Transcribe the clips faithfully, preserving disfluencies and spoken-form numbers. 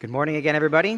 Good morning again, everybody.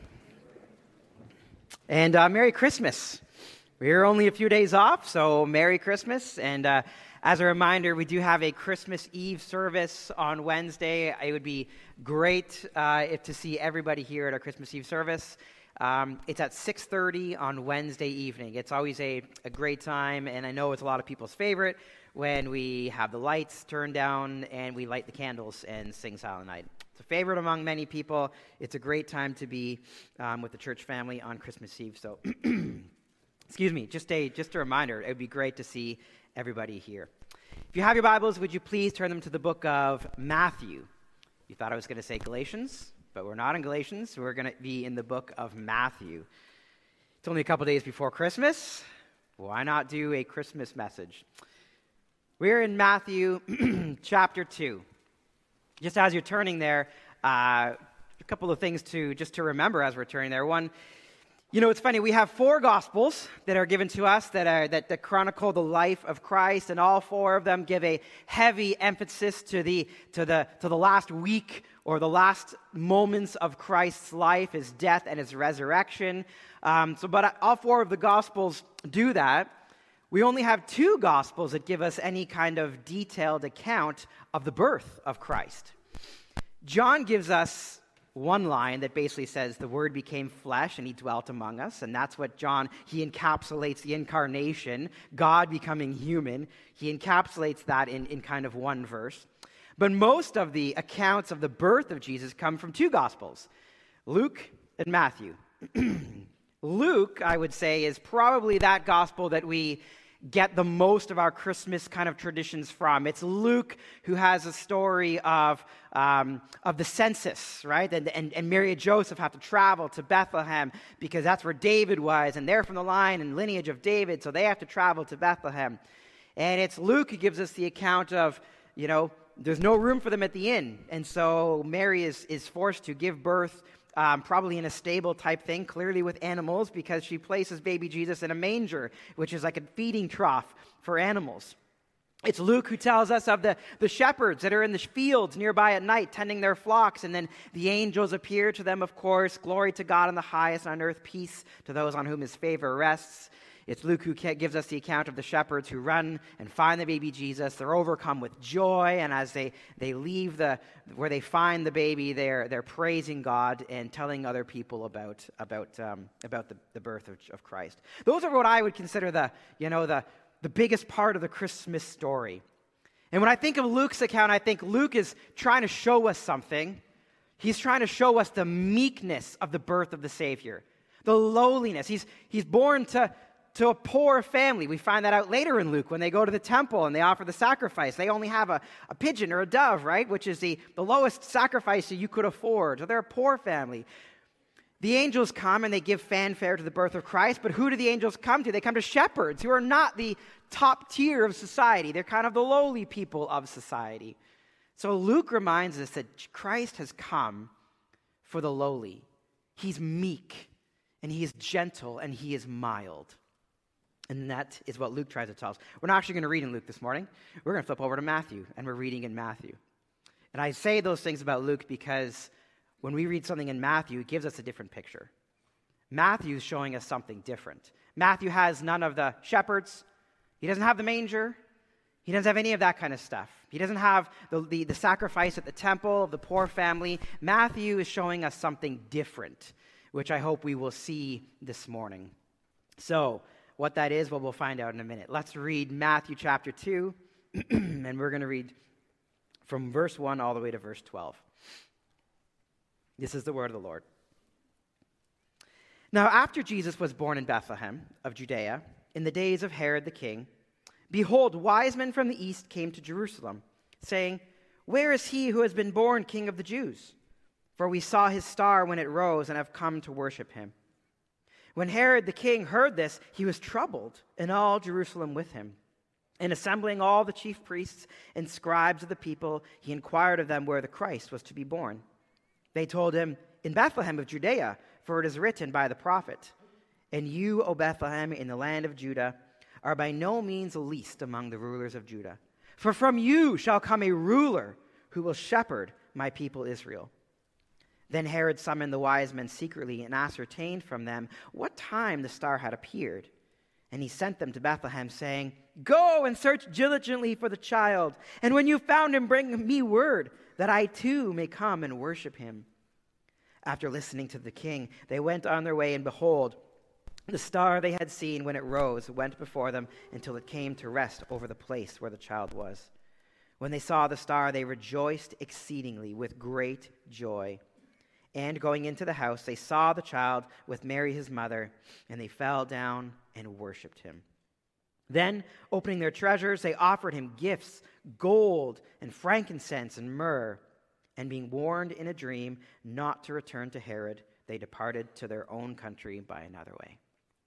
And uh, Merry Christmas. We're only a few days off, so Merry Christmas. And uh, as a reminder, we do have a Christmas Eve service on Wednesday. It would be great uh, if to see everybody here at our Christmas Eve service. Um, it's at six thirty on Wednesday evening. It's always a, a great time, and I know it's a lot of people's favorite when we have the lights turned down and we light the candles and sing Silent Night. It's a favorite among many people. It's a great time to be um, with the church family on Christmas Eve. So, excuse me, just a just a reminder, it would be great to see everybody here. If you have your Bibles, would you please turn them to the book of Matthew? You thought I was going to say Galatians, but we're not in Galatians. We're going to be in the book of Matthew. It's only a couple days before Christmas. Why not do a Christmas message? We're in Matthew chapter two. Just as you're turning there, uh, a couple of things to just to remember as we're turning there. One, you know, it's funny, we have four Gospels that are given to us that are that, that chronicle the life of Christ, and all four of them give a heavy emphasis to the to the to the last week or the last moments of Christ's life, his death and his resurrection. Um, so, but all four of the Gospels do that. We only have two Gospels that give us any kind of detailed account of the birth of Christ. John gives us one line that basically says the Word became flesh and he dwelt among us, and that's what John, he encapsulates the incarnation, God becoming human. He encapsulates that in, in kind of one verse. But most of the accounts of the birth of Jesus come from two Gospels, Luke and Matthew. Luke, I would say, is probably that gospel that we get the most of our Christmas kind of traditions from. It's Luke who has a story of um, of the census, right? And, and, and Mary and Joseph have to travel to Bethlehem because that's where David was, and they're from the line and lineage of David, so they have to travel to Bethlehem. And it's Luke who gives us the account of, you know, there's no room for them at the inn, and so Mary is, is forced to give birth Um, probably in a stable type thing, clearly with animals, because she places baby Jesus in a manger, which is like a feeding trough for animals. It's Luke who tells us of the, the shepherds that are in the fields nearby at night tending their flocks, and then the angels appear to them, of course. Glory to God in the highest, on earth peace to those on whom his favor rests. It's Luke who gives us the account of the shepherds who run and find the baby Jesus. They're overcome with joy, and as they, they leave the where they find the baby, they're they're praising God and telling other people about about um, about the, the birth of, of Christ. Those are what I would consider the you know the the biggest part of the Christmas story. And when I think of Luke's account, I think Luke is trying to show us something. He's trying to show us the meekness of the birth of the Savior, the lowliness. He's he's born to. to a poor family. We find that out later in Luke when they go to the temple and they offer the sacrifice. They only have a, a pigeon or a dove, right, which is the, the lowest sacrifice that you could afford. So they're a poor family. The angels come and they give fanfare to the birth of Christ, but who do the angels come to? They come to shepherds who are not the top tier of society. They're kind of the lowly people of society. So Luke reminds us that Christ has come for the lowly. He's meek, and he is gentle, and he is mild. And that is what Luke tries to tell us. We're not actually going to read in Luke this morning. We're going to flip over to Matthew, and we're reading in Matthew. And I say those things about Luke because when we read something in Matthew, it gives us a different picture. Matthew is showing us something different. Matthew has none of the shepherds. He doesn't have the manger. He doesn't have any of that kind of stuff. He doesn't have the, the, the sacrifice at the temple of the poor family. Matthew is showing us something different, which I hope we will see this morning. So, what that is, well, we'll find out in a minute. Let's read Matthew chapter two, and we're going to read from verse one all the way to verse twelve. This is the word of the Lord. Now, after Jesus was born in Bethlehem of Judea, in the days of Herod the king, behold, wise men from the east came to Jerusalem, saying, "Where is he who has been born King of the Jews? For we saw his star when it rose and have come to worship him." When Herod the king heard this, he was troubled, and all Jerusalem with him. And assembling all the chief priests and scribes of the people, he inquired of them where the Christ was to be born. They told him, "In Bethlehem of Judea, for it is written by the prophet, 'And you, O Bethlehem, in the land of Judah, are by no means the least among the rulers of Judah. For from you shall come a ruler who will shepherd my people Israel.' Then Herod summoned the wise men secretly and ascertained from them what time the star had appeared. And he sent them to Bethlehem, saying, "Go and search diligently for the child, and when you found him, bring me word, that I too may come and worship him." After listening to the king, they went on their way, and behold, the star they had seen when it rose went before them until it came to rest over the place where the child was. When they saw the star, they rejoiced exceedingly with great joy. And going into the house, they saw the child with Mary his mother, and they fell down and worshipped him. Then, opening their treasures, they offered him gifts, gold and frankincense and myrrh. And being warned in a dream not to return to Herod, they departed to their own country by another way.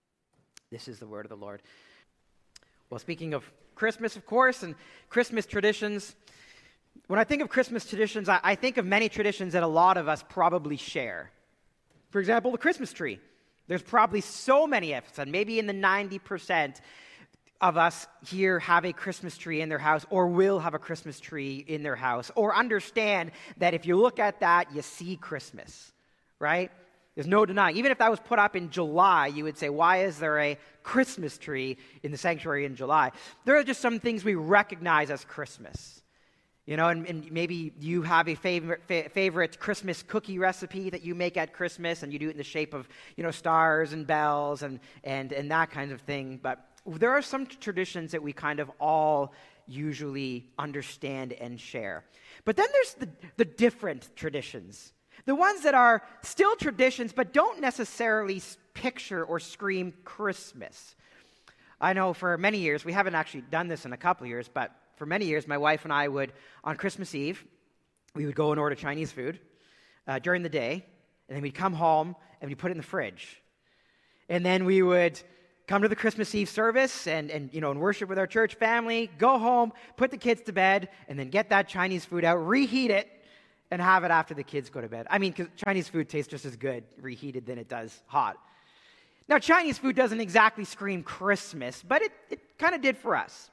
This is the word of the Lord. Well, speaking of Christmas, of course, and Christmas traditions, when I think of Christmas traditions, I, I think of many traditions that a lot of us probably share. For example, the Christmas tree. There's probably so many of us, and maybe in the ninety percent of us here have a Christmas tree in their house or will have a Christmas tree in their house or understand that if you look at that, you see Christmas, right? There's no denying. Even if that was put up in July, you would say, why is there a Christmas tree in the sanctuary in July? There are just some things we recognize as Christmas. You know, and, and maybe you have a favorite fa- favorite Christmas cookie recipe that you make at Christmas, and you do it in the shape of, you know, stars and bells and and and that kind of thing. But there are some traditions that we kind of all usually understand and share. But then there's the, the different traditions. The ones that are still traditions but don't necessarily picture or scream Christmas. I know for many years, we haven't actually done this in a couple of years, but for many years, my wife and I would, on Christmas Eve, we would go and order Chinese food uh, during the day, and then we'd come home and we'd put it in the fridge. And then we would come to the Christmas Eve service and, and, you know, and worship with our church family, go home, put the kids to bed, and then get that Chinese food out, reheat it, and have it after the kids go to bed. I mean, because Chinese food tastes just as good reheated than it does hot. Now, Chinese food doesn't exactly scream Christmas, but it, it kind of did for us.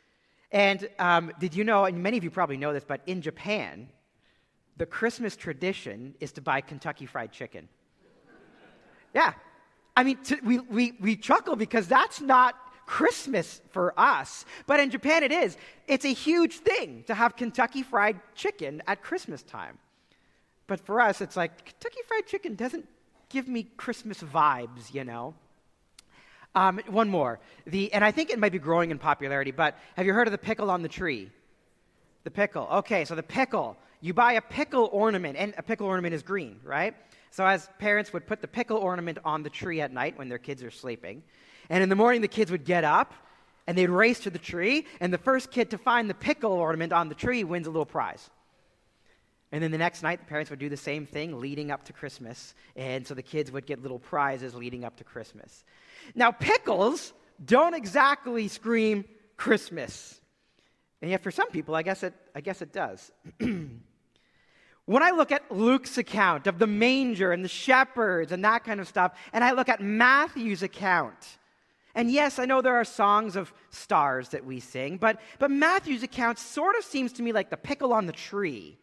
And um, did you know, and many of you probably know this, but in Japan, the Christmas tradition is to buy Kentucky Fried Chicken. Yeah. I mean, t- we, we, we chuckle because that's not Christmas for us. But in Japan it is. It's a huge thing to have Kentucky Fried Chicken at Christmas time. But for us, it's like, Kentucky Fried Chicken doesn't give me Christmas vibes, you know. Um, one more. The and I think it might be growing in popularity, but have you heard of the pickle on the tree? The pickle. Okay, so the pickle. You buy a pickle ornament, and a pickle ornament is green, right? So as parents would put the pickle ornament on the tree at night when their kids are sleeping, and in the morning the kids would get up, and they'd race to the tree, and the first kid to find the pickle ornament on the tree wins a little prize. And then the next night, the parents would do the same thing leading up to Christmas, and so the kids would get little prizes leading up to Christmas. Now, pickles don't exactly scream Christmas. And yet for some people, I guess it, I guess it does. When I look at Luke's account of the manger and the shepherds and that kind of stuff, and I look at Matthew's account, and yes, I know there are songs of stars that we sing, but, but Matthew's account sort of seems to me like the pickle on the tree.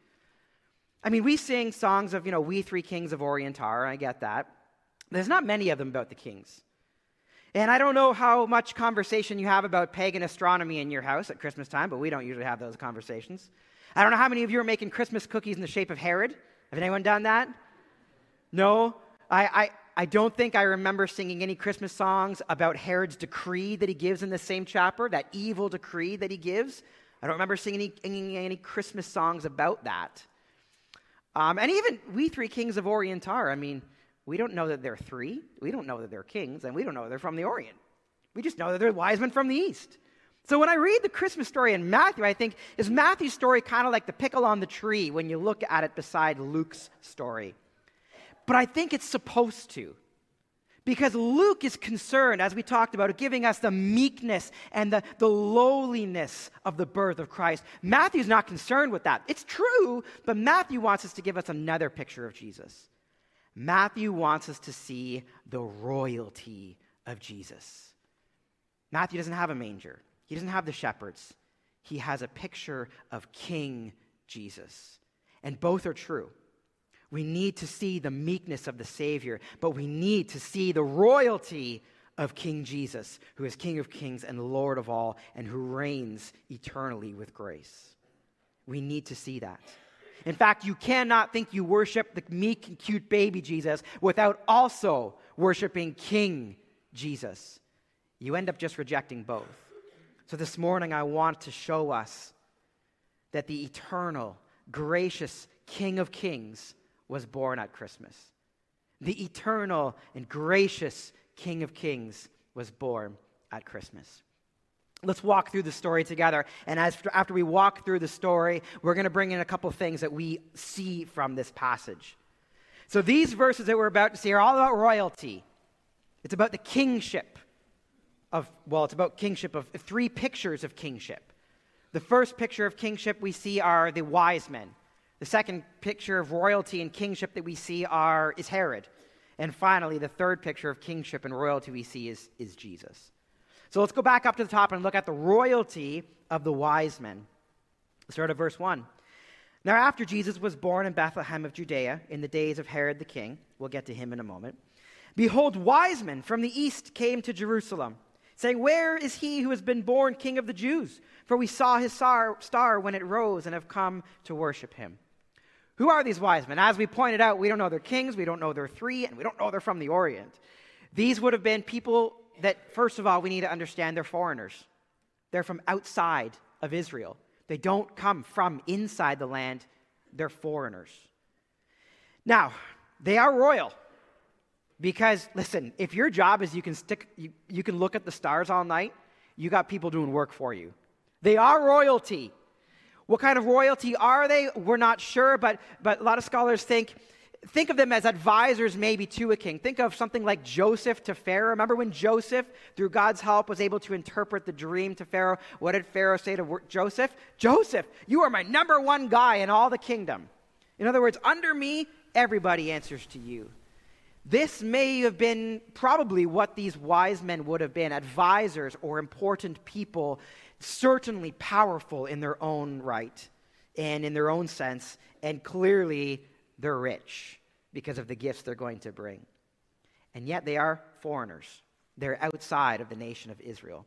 I mean, we sing songs of, you know, we three kings of Orient are, I get that. There's not many of them about the kings. And I don't know how much conversation you have about pagan astronomy in your house at Christmas time, but we don't usually have those conversations. I don't know how many of you are making Christmas cookies in the shape of Herod. Have anyone done that? No? I, I, I don't think I remember singing any Christmas songs about Herod's decree that he gives in the same chapter, that evil decree that he gives. I don't remember singing any, any Christmas songs about that. Um, and even we three kings of Orient are, I mean, we don't know that they're three. We don't know that they're kings, and we don't know they're from the Orient. We just know that they're wise men from the East. So when I read the Christmas story in Matthew, I think, is Matthew's story kind of like the pickle on the tree when you look at it beside Luke's story? But I think it's supposed to. Because Luke is concerned, as we talked about, giving us the meekness and the, the lowliness of the birth of Christ. Matthew's not concerned with that. It's true, but Matthew wants us to give us another picture of Jesus. Matthew wants us to see the royalty of Jesus. Matthew doesn't have a manger. He doesn't have the shepherds. He has a picture of King Jesus. And both are true. We need to see the meekness of the Savior, but we need to see the royalty of King Jesus, who is King of kings and Lord of all, and who reigns eternally with grace. We need to see that. In fact, you cannot think you worship the meek and cute baby Jesus without also worshiping King Jesus. You end up just rejecting both. So this morning I want to show us that the eternal, gracious King of Kings was born at Christmas. The eternal and gracious King of Kings was born at Christmas. Let's walk through the story together. And as after we walk through the story, we're going to bring in a couple things that we see from this passage. So these verses that we're about to see are all about royalty. It's about the kingship of, well, it's about kingship of three pictures of kingship. The first picture of kingship we see are the wise men. The second picture of royalty and kingship that we see are is Herod. And finally, the third picture of kingship and royalty we see is, is Jesus. So let's go back up to the top and look at the royalty of the wise men. Let's start at verse one. Now after Jesus was born in Bethlehem of Judea in the days of Herod the king, we'll get to him in a moment, behold, wise men from the east came to Jerusalem, saying, where is he who has been born King of the Jews? For we saw his star, star when it rose and have come to worship him. Who are these wise men? As we pointed out, we don't know they're kings, we don't know they're three, and we don't know they're from the Orient. These would have been people that, first of all, we need to understand they're foreigners. They're from outside of Israel. They don't come from inside the land. They're foreigners. Now, they are royal. Because, listen, if your job is you can stick, you, you can look at the stars all night, you got people doing work for you. They are royalty. What kind of royalty are they? We're not sure, but, but a lot of scholars think, think of them as advisors maybe to a king. Think of something like Joseph to Pharaoh. Remember when Joseph, through God's help, was able to interpret the dream to Pharaoh? What did Pharaoh say to Joseph? Joseph, you are my number one guy in all the kingdom. In other words, under me, everybody answers to you. This may have been probably what these wise men would have been, advisors or important people, certainly powerful in their own right and in their own sense, and clearly they're rich because of the gifts they're going to bring. And yet they are foreigners. They're outside of the nation of Israel.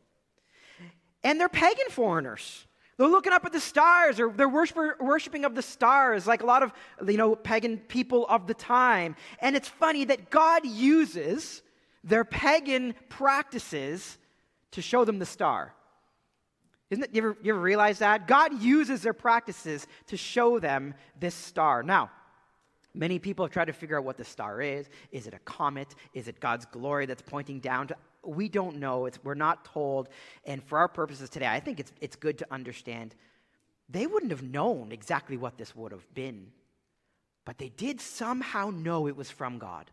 And they're pagan foreigners. They're looking up at the stars, or they're worship, worshiping of the stars, like a lot of, you know, pagan people of the time. And it's funny that God uses their pagan practices to show them the star. Isn't it? You ever, you ever realize that? God uses their practices to show them this star. Now, many people have tried to figure out what the star is. Is it a comet? Is it God's glory that's pointing down to? We don't know. It's, we're not told. And for our purposes today, I think it's, it's good to understand they wouldn't have known exactly what this would have been. But they did somehow know it was from God.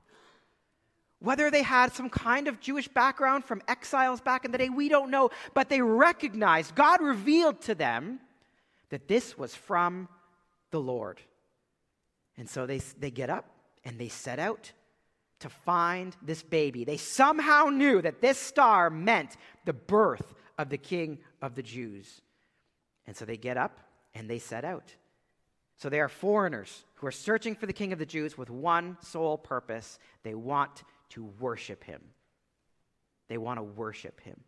Whether they had some kind of Jewish background from exiles back in the day, we don't know. But they recognized, God revealed to them that this was from the Lord. And so they, they get up and they set out to find this baby. They somehow knew that this star meant the birth of the King of the Jews. And so they get up and they set out. So they are foreigners who are searching for the King of the Jews with one sole purpose. They want to worship him. They want to worship him.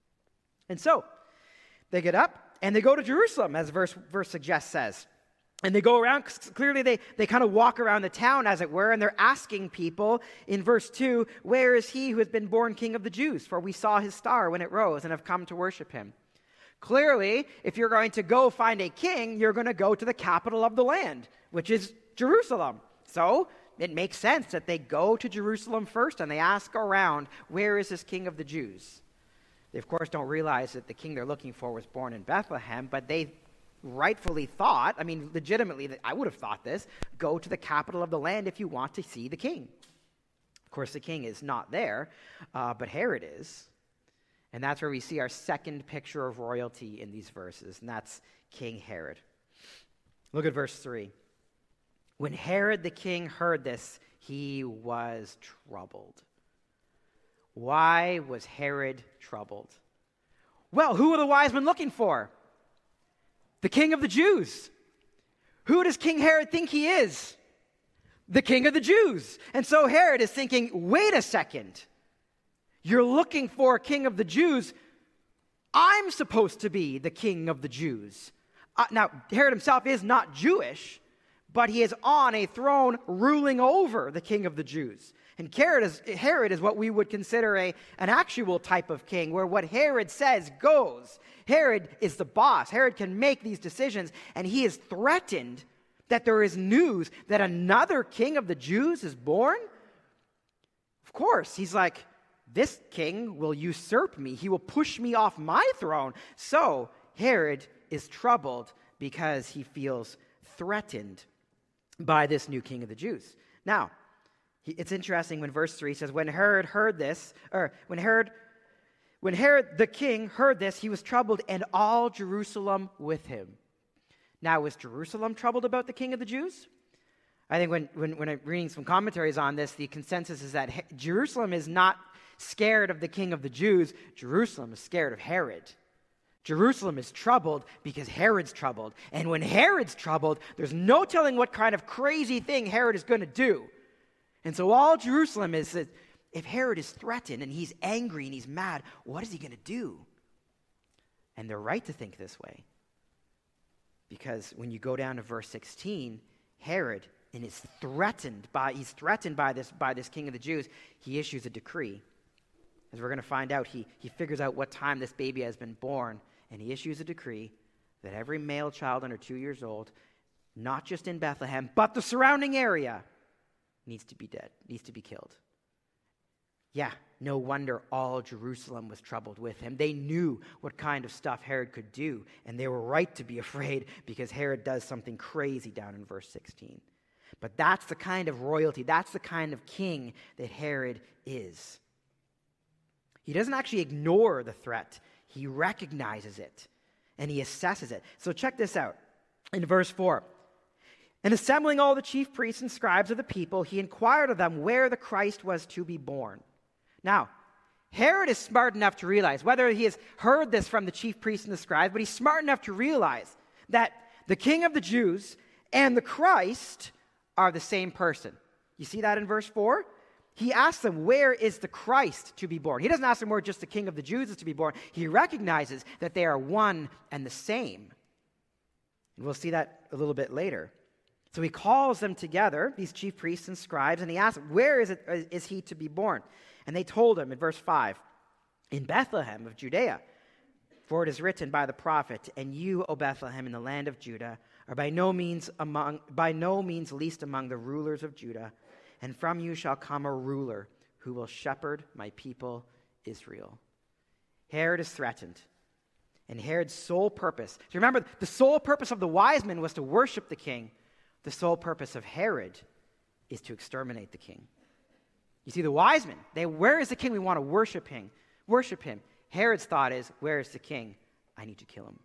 And so they get up and they go to Jerusalem, as verse, verse suggests says. And they go around, clearly they, they kind of walk around the town, as it were, and they're asking people in verse two, where is he who has been born King of the Jews? For we saw his star when it rose and have come to worship him. Clearly, if you're going to go find a king, you're going to go to the capital of the land, which is Jerusalem. So it makes sense that they go to Jerusalem first and they ask around, where is this King of the Jews? They, of course, don't realize that the king they're looking for was born in Bethlehem, but they rightfully thought, I mean, legitimately, I would have thought this, go to the capital of the land if you want to see the king. Of course, the king is not there, uh, but Herod is. And that's where we see our second picture of royalty in these verses, and that's King Herod. Look at verse three. When Herod the king heard this, he was troubled. Why was Herod troubled? Well, who are the wise men looking for? The King of the Jews. Who does King Herod think he is? the king of the Jews. And so Herod is thinking, wait a second. You're looking for a king of the Jews. I'm supposed to be the king of the Jews. Uh, now, Herod himself is not Jewish, but he is on a throne ruling over the king of the Jews. And Herod is, Herod is what we would consider a, an actual type of king, where what Herod says goes. Herod is the boss. Herod can make these decisions, and he is threatened that there is news that another king of the Jews is born. Of course, he's like, this king will usurp me. He will push me off my throne. So Herod is troubled because he feels threatened by this new king of the Jews. Now, it's interesting when verse three says, when Herod heard this, or when Herod, when Herod the king heard this, he was troubled, and all Jerusalem with him. Now, was Jerusalem troubled about the king of the Jews? I think when, when, when I'm reading some commentaries on this, the consensus is that He- Jerusalem is not scared of the king of the Jews. Jerusalem is scared of Herod. Jerusalem is troubled because Herod's troubled. And when Herod's troubled, there's no telling what kind of crazy thing Herod is going to do. And so all Jerusalem is that if Herod is threatened and he's angry and he's mad, what is he going to do? And they're right to think this way. Because when you go down to verse sixteen, Herod and is threatened by he's threatened by this by this king of the Jews. He issues a decree. As we're going to find out, he, he figures out what time this baby has been born, and he issues a decree that every male child under two years old, not just in Bethlehem, but the surrounding area, needs to be dead, needs to be killed. Yeah, no wonder all Jerusalem was troubled with him. They knew what kind of stuff Herod could do, and they were right to be afraid because Herod does something crazy down in verse sixteen. But that's the kind of royalty, that's the kind of king that Herod is. He doesn't actually ignore the threat. He recognizes it, and he assesses it. So check this out. In verse four, and assembling all the chief priests and scribes of the people, he inquired of them where the Christ was to be born. Now, Herod is smart enough to realize, whether he has heard this from the chief priests and the scribes, but he's smart enough to realize that the king of the Jews and the Christ are the same person. You see that in verse four? He asks them, where is the Christ to be born? He doesn't ask them where just the king of the Jews is to be born. He recognizes that they are one and the same. And we'll see that a little bit later. So he calls them together, these chief priests and scribes, and he asks, where is, it, is he to be born? And they told him in verse five, in Bethlehem of Judea, for it is written by the prophet, and you, O Bethlehem, in the land of Judah, are by no means among, by no means least among the rulers of Judah, and from you shall come a ruler who will shepherd my people Israel. Herod is threatened. And Herod's sole purpose, so remember, the sole purpose of the wise men was to worship the king. The sole purpose of Herod is to exterminate the king. You see, the wise men, they, where is the king? We want to worship him. Worship him. Herod's thought is, where is the king? I need to kill him.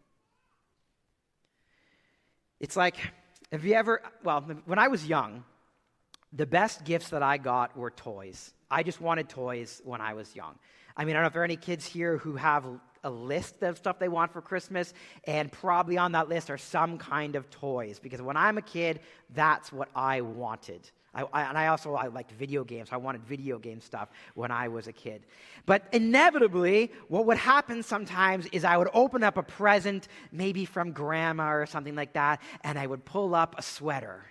It's like, have you ever, well, when I was young, the best gifts that I got were toys. I just wanted toys when I was young. I mean, I don't know if there are any kids here who have a list of stuff they want for Christmas, and probably on that list are some kind of toys, because when I'm a kid, that's what I wanted. I, I, and I also I liked video games. I wanted video game stuff when I was a kid. But inevitably, what would happen sometimes is I would open up a present, maybe from grandma or something like that, and I would pull up a sweater.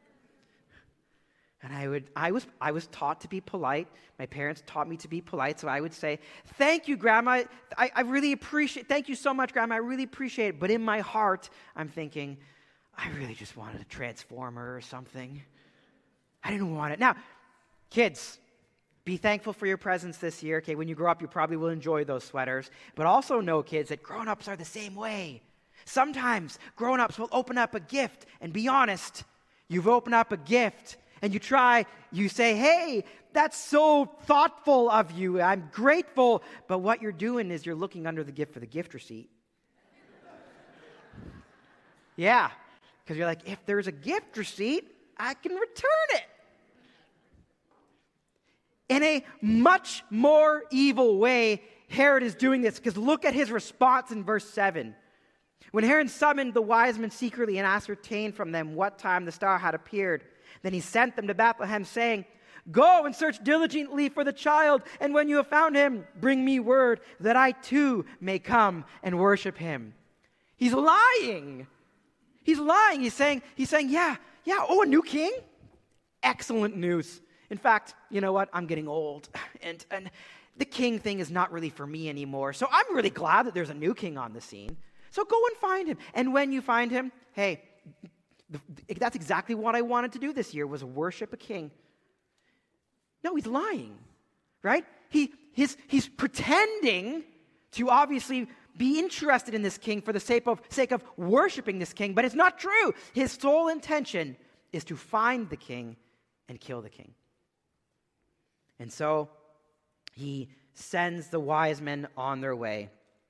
And I would, I was, I was taught to be polite. My parents taught me to be polite, so I would say, "Thank you, Grandma. I, I really appreciate. Thank you so much, Grandma. I really appreciate it." But in my heart, I'm thinking, I really just wanted a transformer or something. I didn't want it. Now, kids, be thankful for your presents this year. Okay, when you grow up, you probably will enjoy those sweaters. But also know, kids, that grown-ups are the same way. Sometimes grown-ups will open up a gift, and be honest, you've opened up a gift. And you try, you say, "Hey, that's so thoughtful of you. I'm grateful." But what you're doing is you're looking under the gift for the gift receipt. Yeah, because you're like, if there's a gift receipt, I can return it. In a much more evil way, Herod is doing this, because look at his response in verse seven. When Herod summoned the wise men secretly and ascertained from them what time the star had appeared, Then he sent them to Bethlehem, saying, "Go and search diligently for the child, and when you have found him, bring me word that I too may come and worship him." He's lying. He's lying. He's saying, he's saying, yeah, yeah, oh, a new king? Excellent news. In fact, you know what? I'm getting old, and, and the king thing is not really for me anymore. So I'm really glad that there's a new king on the scene. So go and find him. And when you find him, hey, that's exactly what I wanted to do this year, was worship a king. No, he's lying, right? He, his, he's pretending to obviously be interested in this king for the sake of, sake of worshiping this king, but it's not true. His sole intention is to find the king and kill the king. And so he sends the wise men on their way.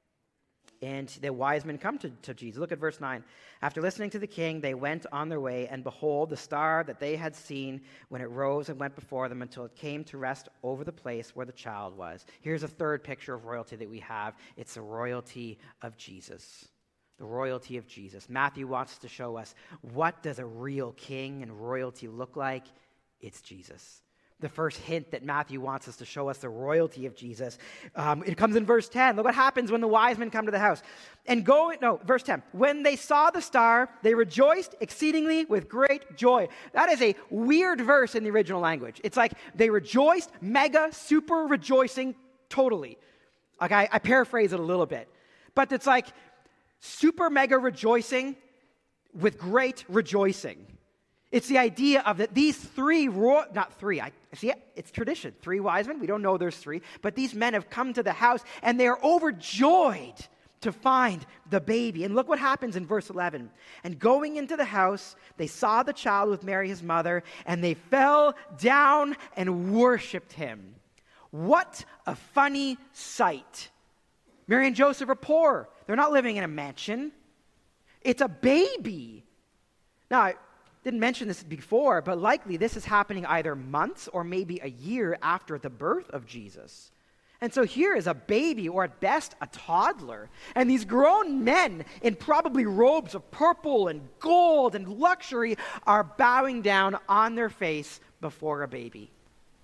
And the wise men come to, to Jesus. Look at verse nine. After listening to the king, they went on their way, and behold, the star that they had seen when it rose and went before them until it came to rest over the place where the child was. Here's a third picture of royalty that we have. It's the royalty of Jesus. The royalty of Jesus. Matthew wants to show us, what does a real king and royalty look like? It's Jesus. The first hint that Matthew wants us to show us the royalty of Jesus. Um, it comes in verse ten. Look what happens when the wise men come to the house. And go, no, verse ten. When they saw the star, they rejoiced exceedingly with great joy. That is a weird verse in the original language. It's like they rejoiced, mega, super rejoicing, totally. Like I, I paraphrase it a little bit. But it's like super mega rejoicing with great rejoicing. It's the idea of that these three, ro- not three, I see it, it's tradition. Three wise men, we don't know there's three, but these men have come to the house and they are overjoyed to find the baby. And look what happens in verse eleven. And going into the house, they saw the child with Mary his mother, and they fell down and worshipped him. What a funny sight. Mary and Joseph are poor. They're not living in a mansion. It's a baby. Now, I didn't mention this before, but likely this is happening either months or maybe a year after the birth of Jesus. And so here is a baby, or at best a toddler, and these grown men in probably robes of purple and gold and luxury are bowing down on their face before a baby.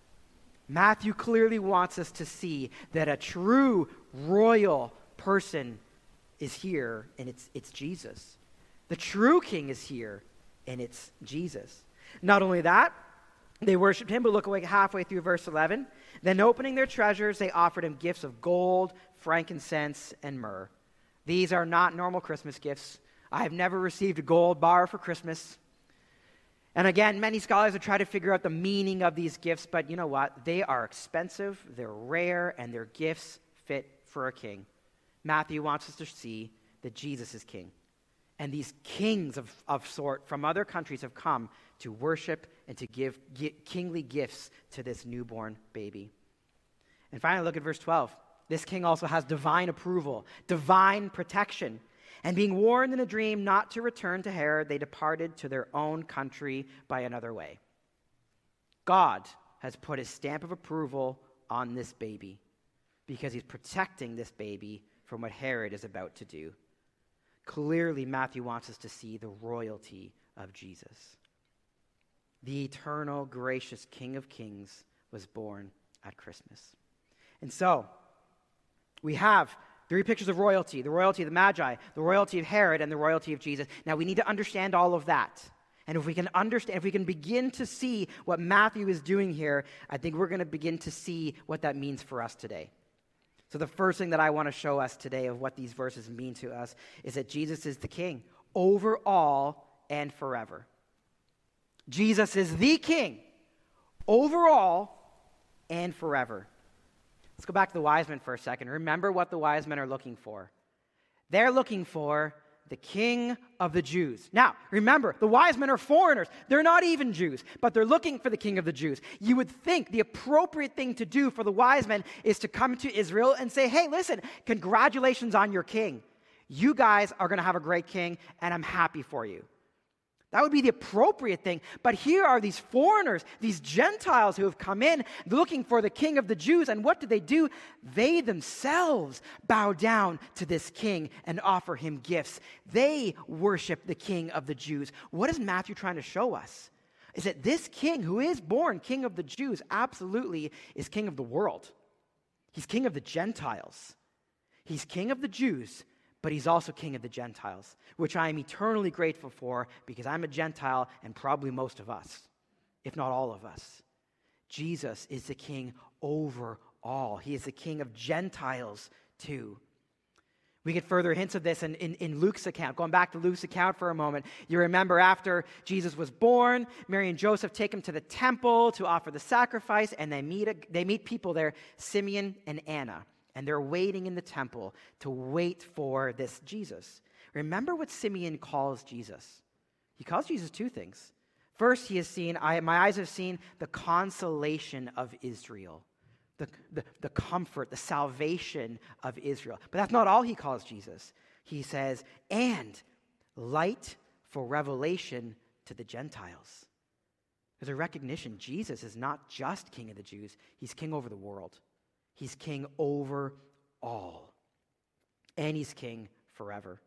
Matthew clearly wants us to see that a true royal person is here, and it's, it's Jesus. The true king is here, and it's Jesus. Not only that, they worshiped him, but look away halfway through verse eleven. Then opening their treasures, they offered him gifts of gold, frankincense, and myrrh. These are not normal Christmas gifts. I have never received a gold bar for Christmas. And again, many scholars have tried to figure out the meaning of these gifts, but you know what? They are expensive, they're rare, and their gifts fit for a king. Matthew wants us to see that Jesus is king. And these kings of, of sort from other countries have come to worship and to give kingly gifts to this newborn baby. And finally, look at verse twelve. This king also has divine approval, divine protection. And being warned in a dream not to return to Herod, they departed to their own country by another way. God has put his stamp of approval on this baby because he's protecting this baby from what Herod is about to do. Clearly, Matthew wants us to see the royalty of Jesus. The eternal, gracious King of Kings was born at Christmas. And so, we have three pictures of royalty: the royalty of the Magi, the royalty of Herod, and the royalty of Jesus. Now, we need to understand all of that. And if we can understand, if we can begin to see what Matthew is doing here, I think we're going to begin to see what that means for us today. So the first thing that I want to show us today of what these verses mean to us is that Jesus is the king over all and forever. Jesus is the king over all and forever. Let's go back to the wise men for a second. Remember what the wise men are looking for. They're looking for the King of the Jews. Now, remember, the wise men are foreigners. They're not even Jews, but they're looking for the King of the Jews. You would think the appropriate thing to do for the wise men is to come to Israel and say, hey, listen, congratulations on your king. You guys are going to have a great king, and I'm happy for you. That would be the appropriate thing. But here are these foreigners, these Gentiles who have come in looking for the King of the Jews. And what do they do? They themselves bow down to this king and offer him gifts. They worship the King of the Jews. What is Matthew trying to show us? is that this king who is born king of the Jews absolutely is king of the world. He's king of the Gentiles. He's king of the Jews, but he's also king of the Gentiles, which I am eternally grateful for because I'm a Gentile and probably most of us, if not all of us. Jesus is the king over all. He is the king of Gentiles too. We get further hints of this in, in, in Luke's account. Going back to Luke's account for a moment, you remember after Jesus was born, Mary and Joseph take him to the temple to offer the sacrifice, and they meet, a, they meet people there, Simeon and Anna, and they're waiting in the temple to wait for this Jesus. Remember what Simeon calls Jesus. He calls Jesus two things. First, he has seen, I, my eyes have seen the consolation of Israel. The, the, the comfort, the salvation of Israel. But that's not all he calls Jesus. He says, and light for revelation to the Gentiles. There's a recognition Jesus is not just king of the Jews. He's king over the world. He's king over all. And he's king forever.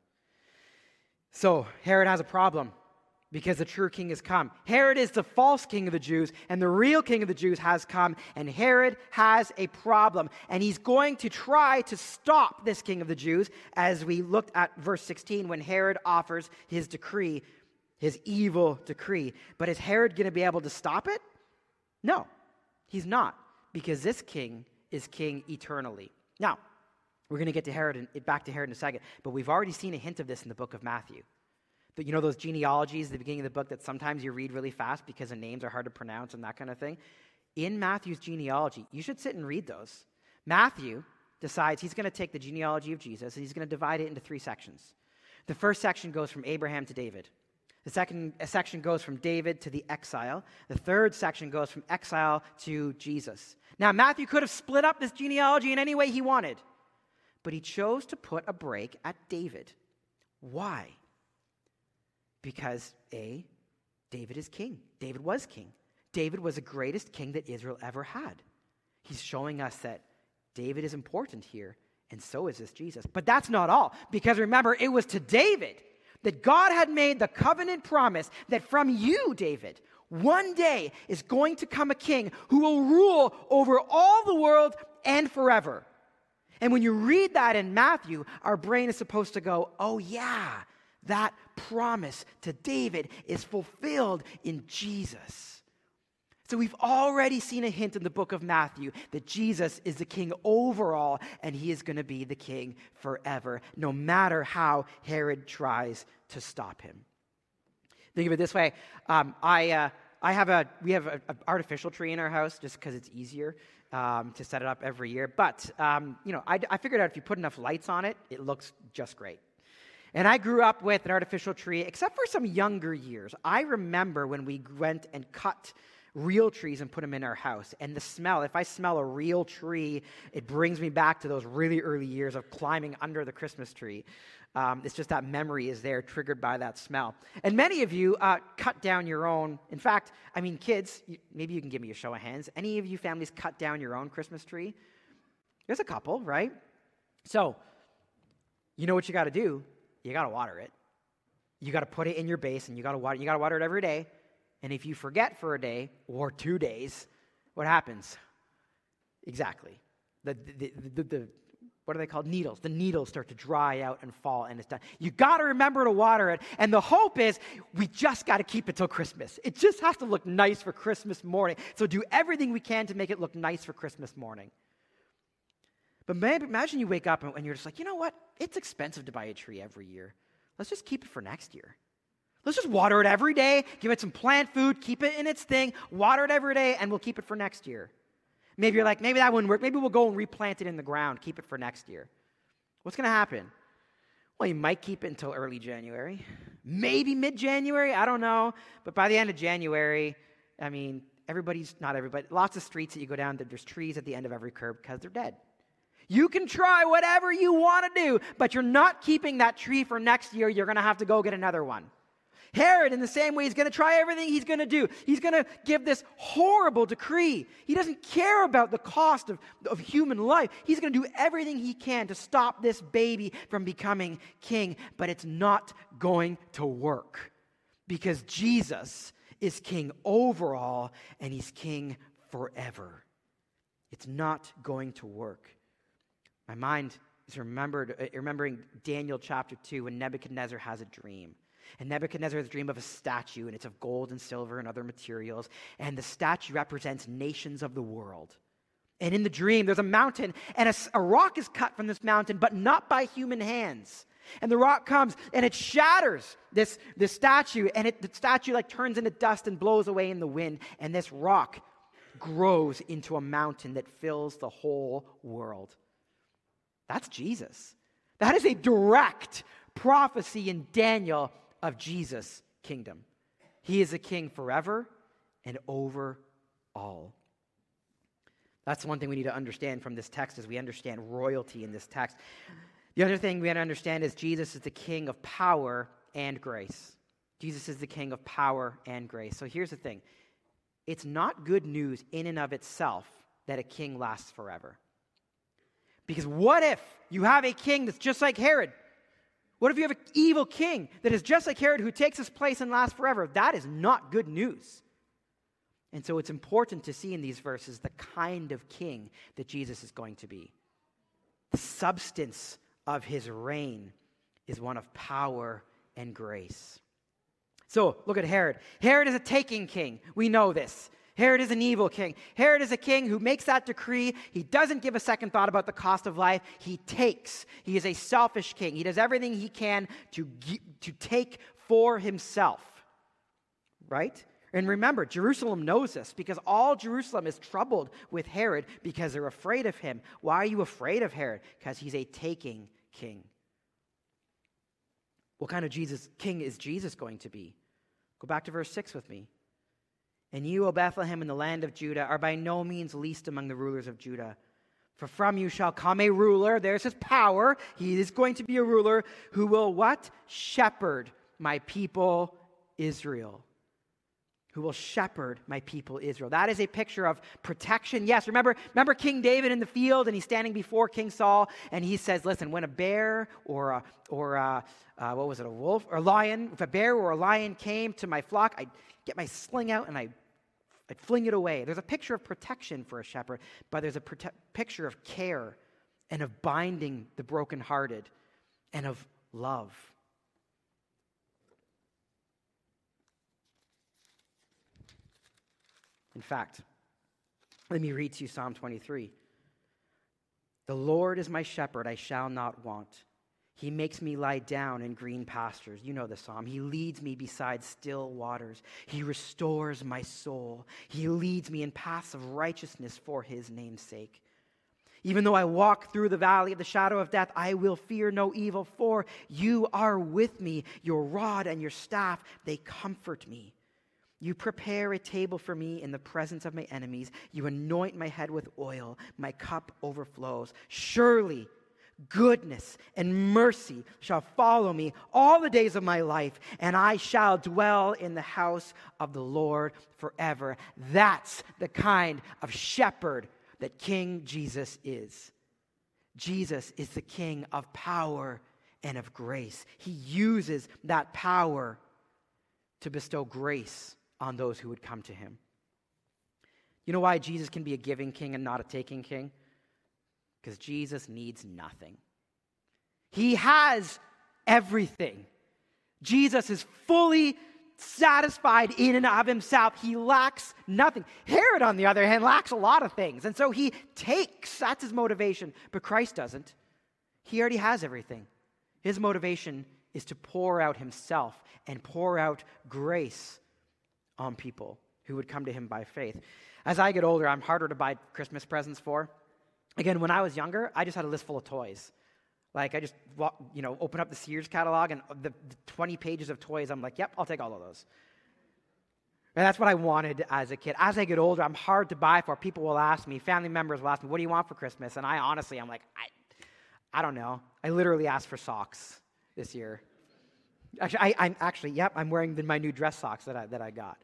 So Herod has a problem, because the true king has come. Herod is the false king of the Jews, and the real king of the Jews has come, and Herod has a problem. And he's going to try to stop this king of the Jews, as we looked at verse sixteen, when Herod offers his decree, his evil decree. But is Herod going to be able to stop it? No, he's not, because this king is king eternally. Now, we're going to get to Herod and back to Herod in a second, but we've already seen a hint of this in the book of Matthew. But you know those genealogies at the beginning of the book that sometimes you read really fast because the names are hard to pronounce and that kind of thing? In Matthew's genealogy, you should sit and read those. Matthew decides he's going to take the genealogy of Jesus and he's going to divide it into three sections. The first section goes from Abraham to David. The second section goes from David to the exile. The third section goes from exile to Jesus. Now, Matthew could have split up this genealogy in any way he wanted, but he chose to put a break at David. Why? Because, A, David is king. David was king. David was the greatest king that Israel ever had. He's showing us that David is important here, and so is this Jesus. But that's not all, because remember, it was to David that God had made the covenant promise that from you, David, one day is going to come a king who will rule over all the world and forever. And when you read that in Matthew, our brain is supposed to go, oh yeah, that promise to David is fulfilled in Jesus. So we've already seen a hint in the book of Matthew that Jesus is the king over all, and he is going to be the king forever, no matter how Herod tries to stop him. Think of it this way. Um, I uh, I have a we have an artificial tree in our house just because it's easier um, to set it up every year. But um, you know, I, I figured out if you put enough lights on it, it looks just great. And I grew up with an artificial tree, except for some younger years. I remember when we went and cut real trees and put them in our house. And the smell, if I smell a real tree, it brings me back to those really early years of climbing under the Christmas tree. Um, it's just that memory is there, triggered by that smell. And many of you uh, cut down your own. In fact, I mean, kids, you, maybe you can give me a show of hands. Any of you families cut down your own Christmas tree? There's a couple, right? So, you know what you got to do? You got to water it. You got to put it in your base, and you got to water. You got to water it every day. And if you forget for a day or two days, what happens? Exactly. The, the, the, the, the what are they called? Needles. The needles start to dry out and fall, and it's done. You got to remember to water it. And the hope is we just got to keep it till Christmas. It just has to look nice for Christmas morning. So do everything we can to make it look nice for Christmas morning. But maybe, imagine you wake up and you're just like, you know what? It's expensive to buy a tree every year. Let's just keep it for next year. Let's just water it every day, give it some plant food, keep it in its thing, water it every day, and we'll keep it for next year. Maybe you're like, maybe that wouldn't work. Maybe we'll go and replant it in the ground, keep it for next year. What's going to happen? Well, you might keep it until early January, maybe mid-January, I don't know. But by the end of January, I mean, everybody's, not everybody, lots of streets that you go down, there's trees at the end of every curb because they're dead. You can try whatever you want to do, but you're not keeping that tree for next year. You're going to have to go get another one. Herod, in the same way, he's going to try everything he's going to do. He's going to give this horrible decree. He doesn't care about the cost of, of human life. He's going to do everything he can to stop this baby from becoming king, but it's not going to work because Jesus is king over all, and he's king forever. It's not going to work. My mind is remembered, uh, remembering Daniel chapter two when Nebuchadnezzar has a dream. And Nebuchadnezzar has a dream of a statue, and it's of gold and silver and other materials. And the statue represents nations of the world. And in the dream, there's a mountain, and a, a rock is cut from this mountain, but not by human hands. And the rock comes, and it shatters this, this statue, and it, the statue like turns into dust and blows away in the wind. And this rock grows into a mountain that fills the whole world. That's Jesus. That is a direct prophecy in Daniel of Jesus' kingdom. He is a king forever and over all. That's one thing we need to understand from this text as we understand royalty in this text. The other thing we have to understand is Jesus is the king of power and grace. Jesus is the king of power and grace. So here's the thing. It's not good news in and of itself that a king lasts forever. Because what if you have a king that's just like Herod? What if you have an evil king that is just like Herod who takes his place and lasts forever? That is not good news. And so it's important to see in these verses the kind of king that Jesus is going to be. The substance of his reign is one of power and grace. So look at Herod. Herod is a taking king. We know this. Herod is an evil king. Herod is a king who makes that decree. He doesn't give a second thought about the cost of life. He takes. He is a selfish king. He does everything he can to, to take for himself. Right? And remember, Jerusalem knows this because all Jerusalem is troubled with Herod because they're afraid of him. Why are you afraid of Herod? Because he's a taking king. What kind of Jesus king is Jesus going to be? Go back to verse six with me. And you, O Bethlehem, in the land of Judah, are by no means least among the rulers of Judah. For from you shall come a ruler, there's his power, he is going to be a ruler, who will what? Shepherd my people Israel. Who will shepherd my people Israel. That is a picture of protection. Yes, remember, remember King David in the field, and he's standing before King Saul, and he says, listen, when a bear or a, or a, uh, what was it, a wolf or a lion, if a bear or a lion came to my flock, I'd get my sling out and I, I'd fling it away. There's a picture of protection for a shepherd, but there's a prote- picture of care and of binding the brokenhearted and of love. In fact, let me read to you Psalm twenty-three. The Lord is my shepherd, I shall not want. He makes me lie down in green pastures. You know the psalm. He leads me beside still waters. He restores my soul. He leads me in paths of righteousness for his name's sake. Even though I walk through the valley of the shadow of death, I will fear no evil, for you are with me. Your rod and your staff, they comfort me. You prepare a table for me in the presence of my enemies. You anoint my head with oil. My cup overflows. Surely goodness and mercy shall follow me all the days of my life, and I shall dwell in the house of the Lord forever. That's the kind of shepherd that King Jesus is. Jesus is the King of power and of grace. He uses that power to bestow grace on those who would come to him. You know why Jesus can be a giving king and not a taking king? Because Jesus needs nothing. He has everything. Jesus is fully satisfied in and of himself. He lacks nothing. Herod, on the other hand, lacks a lot of things. And so he takes. That's his motivation. But Christ doesn't. He already has everything. His motivation is to pour out himself and pour out grace on people who would come to him by faith. As I get older, I'm harder to buy Christmas presents for. Again, when I was younger, I just had a list full of toys. Like, I just, you know, open up the Sears catalog, and the, the twenty pages of toys, I'm like, yep, I'll take all of those. And that's what I wanted as a kid. As I get older, I'm hard to buy for. People will ask me, family members will ask me, what do you want for Christmas? And I honestly, I'm like, I, I don't know. I literally asked for socks this year. Actually, I, I'm actually, yep, I'm wearing the, my new dress socks that I that I got.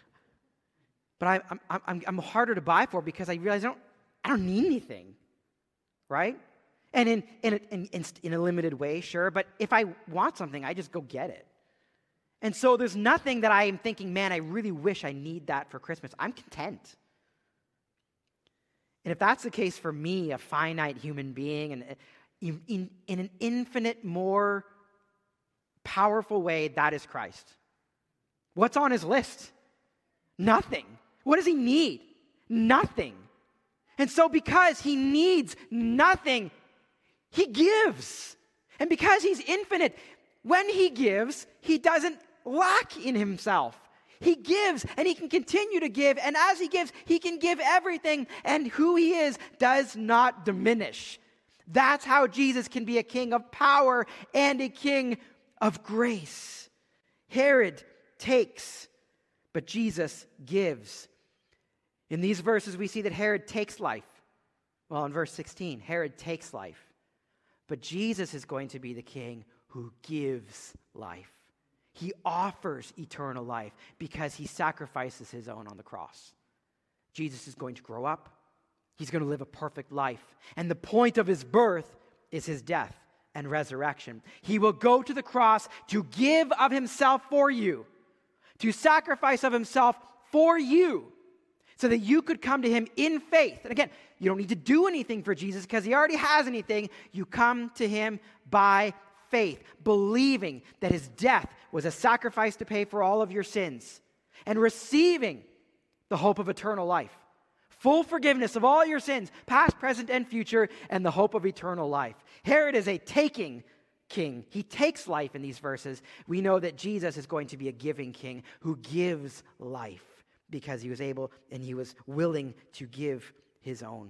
But I, I'm I'm I'm harder to buy for because I realize I don't I don't need anything, right? And in in a, in in a limited way, sure. But if I want something, I just go get it. And so there's nothing that I am thinking, man, I really wish I need that for Christmas. I'm content. And if that's the case for me, a finite human being, and in, in, in an infinite, more powerful way, that is Christ. What's on his list? Nothing. What does he need? Nothing. And so because he needs nothing, he gives. And because he's infinite, when he gives, he doesn't lack in himself. He gives, and he can continue to give, and as he gives, he can give everything, and who he is does not diminish. That's how Jesus can be a king of power and a king of grace. Herod takes, but Jesus gives. In these verses, we see that Herod takes life. Well, in verse sixteen, Herod takes life, but Jesus is going to be the king who gives life. He offers eternal life because he sacrifices his own on the cross. Jesus is going to grow up. He's going to live a perfect life. And the point of his birth is his death and resurrection. He will go to the cross to give of himself for you, to sacrifice of himself for you, so that you could come to him in faith. And again, you don't need to do anything for Jesus because he already has anything. You come to him by faith, believing that his death was a sacrifice to pay for all of your sins, and receiving the hope of eternal life, full forgiveness of all your sins, past, present, and future, and the hope of eternal life. Herod is a taking king. He takes life in these verses. We know that Jesus is going to be a giving king who gives life because he was able and he was willing to give his own.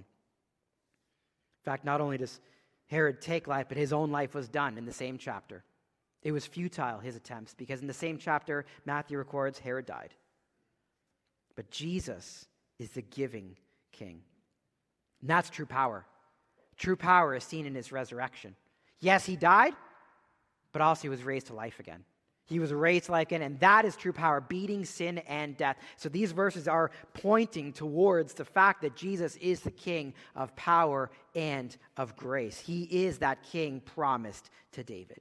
In fact, not only does Herod take life, but his own life was done in the same chapter. It was futile, his attempts, because in the same chapter, Matthew records Herod died. But Jesus is the giving king. And that's true power. True power is seen in his resurrection. Yes, he died, but also he was raised to life again. He was raised to life again, and that is true power, beating sin and death. So these verses are pointing towards the fact that Jesus is the king of power and of grace. He is that king promised to David.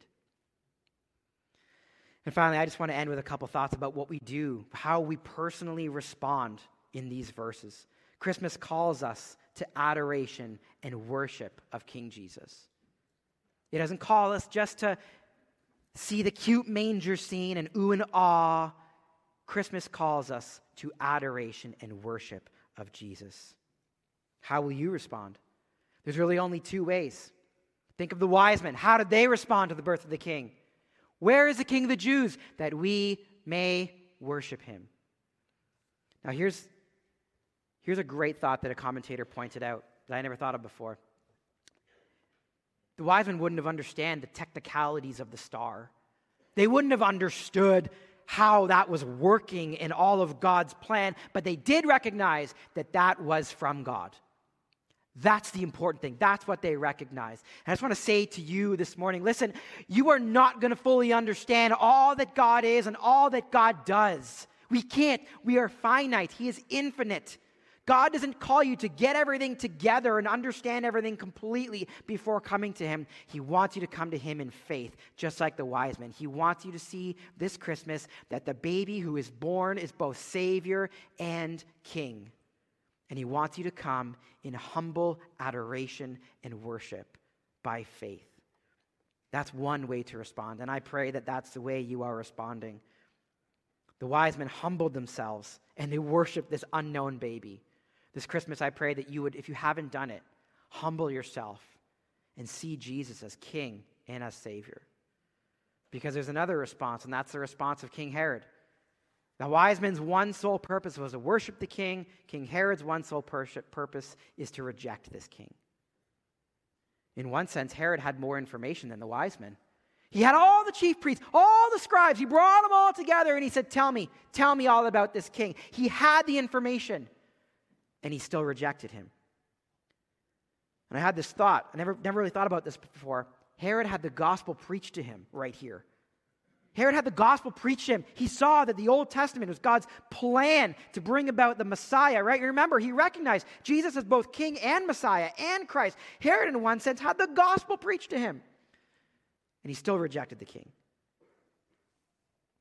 And finally, I just want to end with a couple thoughts about what we do, how we personally respond in these verses. Christmas calls us to adoration and worship of King Jesus. It doesn't call us just to see the cute manger scene and ooh and ah. Christmas calls us to adoration and worship of Jesus. How will you respond? There's really only two ways. Think of the wise men. How did they respond to the birth of the king? Where is the king of the Jews? That we may worship him. Now here's, here's a great thought that a commentator pointed out that I never thought of before. The wise men wouldn't have understood the technicalities of the star. They wouldn't have understood how that was working in all of God's plan, but they did recognize that that was from God. That's the important thing. That's what they recognize. And I just want to say to you this morning, listen, you are not going to fully understand all that God is and all that God does. We can't. We are finite. He is infinite. God doesn't call you to get everything together and understand everything completely before coming to him. He wants you to come to him in faith, just like the wise men. He wants you to see this Christmas that the baby who is born is both Savior and King. And he wants you to come in humble adoration and worship by faith. That's one way to respond, and I pray that that's the way you are responding. The wise men humbled themselves, and they worshiped this unknown baby. This Christmas, I pray that you would, if you haven't done it, humble yourself and see Jesus as King and as Savior. Because there's another response, and that's the response of King Herod. The wise men's one sole purpose was to worship the king. King Herod's one sole purpose is to reject this king. In one sense, Herod had more information than the wise men. He had all the chief priests, all the scribes. He brought them all together and he said, tell me, tell me all about this king. He had the information and he still rejected him. And I had this thought. I never, never really thought about this before. Herod had the gospel preached to him right here. Herod had the gospel preached to him. He saw that the Old Testament was God's plan to bring about the Messiah, right? Remember, he recognized Jesus as both King and Messiah and Christ. Herod, in one sense, had the gospel preached to him. And he still rejected the king.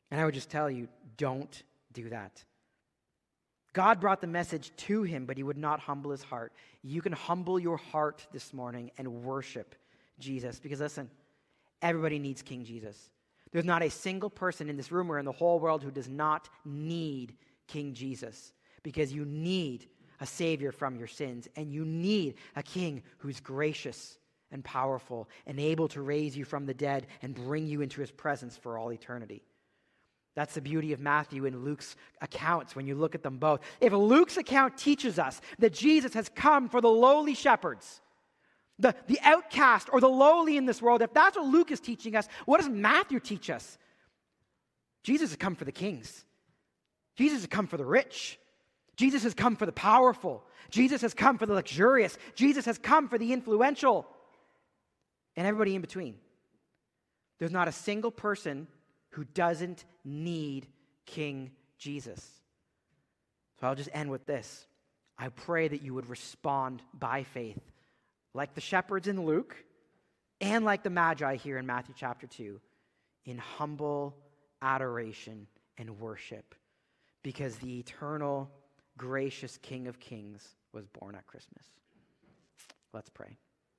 And I would just tell you, don't do that. God brought the message to him, but he would not humble his heart. You can humble your heart this morning and worship Jesus. Because listen, everybody needs King Jesus. There's not a single person in this room or in the whole world who does not need King Jesus. Because you need a Savior from your sins. And you need a King who's gracious and powerful and able to raise you from the dead and bring you into his presence for all eternity. That's the beauty of Matthew and Luke's accounts when you look at them both. If Luke's account teaches us that Jesus has come for the lowly shepherds, the, the outcast or the lowly in this world, if that's what Luke is teaching us, what does Matthew teach us? Jesus has come for the kings. Jesus has come for the rich. Jesus has come for the powerful. Jesus has come for the luxurious. Jesus has come for the influential. And everybody in between. There's not a single person who doesn't need King Jesus. So I'll just end with this. I pray that you would respond by faith, like the shepherds in Luke, and like the Magi here in Matthew chapter two, in humble adoration and worship, because the eternal, gracious King of Kings was born at Christmas. Let's pray.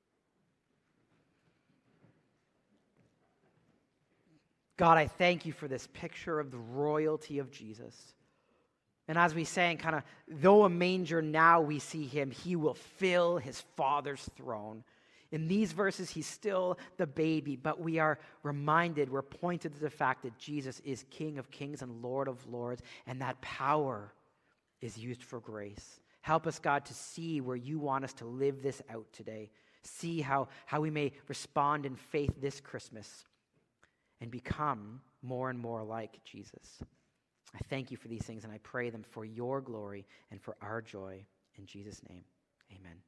God, I thank you for this picture of the royalty of Jesus. And as we sang, kind of, though a manger now we see him, he will fill his Father's throne. In these verses, he's still the baby, but we are reminded, we're pointed to the fact that Jesus is King of kings and Lord of lords, and that power is used for grace. Help us, God, to see where you want us to live this out today. See how, how we may respond in faith this Christmas and become more and more like Jesus. I thank you for these things, and I pray them for your glory and for our joy. In Jesus' name, amen.